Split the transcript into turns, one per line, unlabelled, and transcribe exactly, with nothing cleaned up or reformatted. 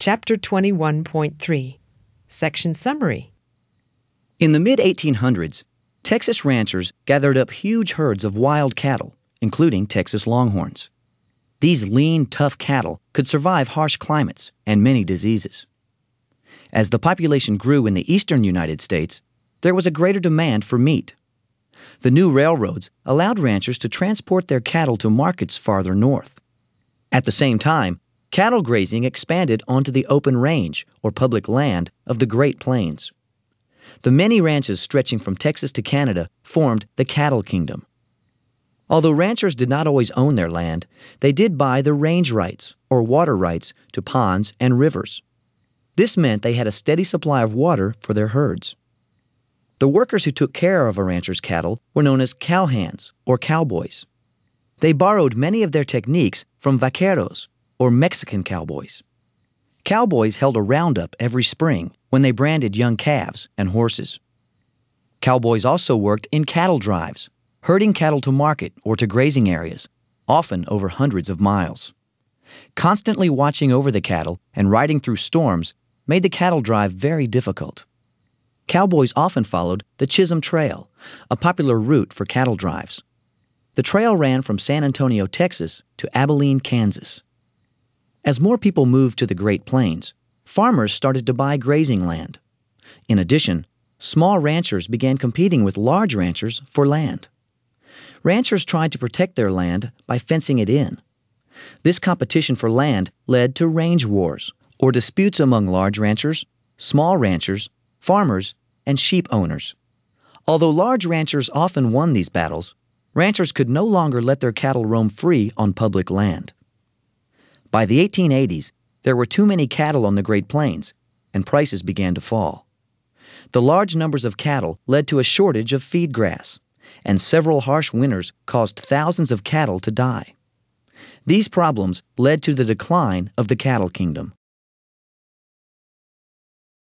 Chapter twenty-one point three, Section Summary.
In the mid eighteen hundreds, Texas ranchers gathered up huge herds of wild cattle, including Texas Longhorns. These lean, tough cattle could survive harsh climates and many diseases. As the population grew in the eastern United States, there was a greater demand for meat. The new railroads allowed ranchers to transport their cattle to markets farther north. At the same time, cattle grazing expanded onto the open range, or public land, of the Great Plains. The many ranches stretching from Texas to Canada formed the Cattle Kingdom. Although ranchers did not always own their land, they did buy the range rights, or water rights, to ponds and rivers. This meant they had a steady supply of water for their herds. The workers who took care of a rancher's cattle were known as cowhands, or cowboys. They borrowed many of their techniques from vaqueros, or Mexican cowboys. Cowboys held a roundup every spring when they branded young calves and horses. Cowboys also worked in cattle drives, herding cattle to market or to grazing areas, often over hundreds of miles. Constantly watching over the cattle and riding through storms made the cattle drive very difficult. Cowboys often followed the Chisholm Trail, a popular route for cattle drives. The trail ran from San Antonio, Texas, to Abilene, Kansas. As more people moved to the Great Plains, farmers started to buy grazing land. In addition, small ranchers began competing with large ranchers for land. Ranchers tried to protect their land by fencing it in. This competition for land led to range wars, or disputes among large ranchers, small ranchers, farmers, and sheep owners. Although large ranchers often won these battles, ranchers could no longer let their cattle roam free on public land. By the eighteen eighties, there were too many cattle on the Great Plains, and prices began to fall. The large numbers of cattle led to a shortage of feed grass, and several harsh winters caused thousands of cattle to die. These problems led to the decline of the Cattle Kingdom.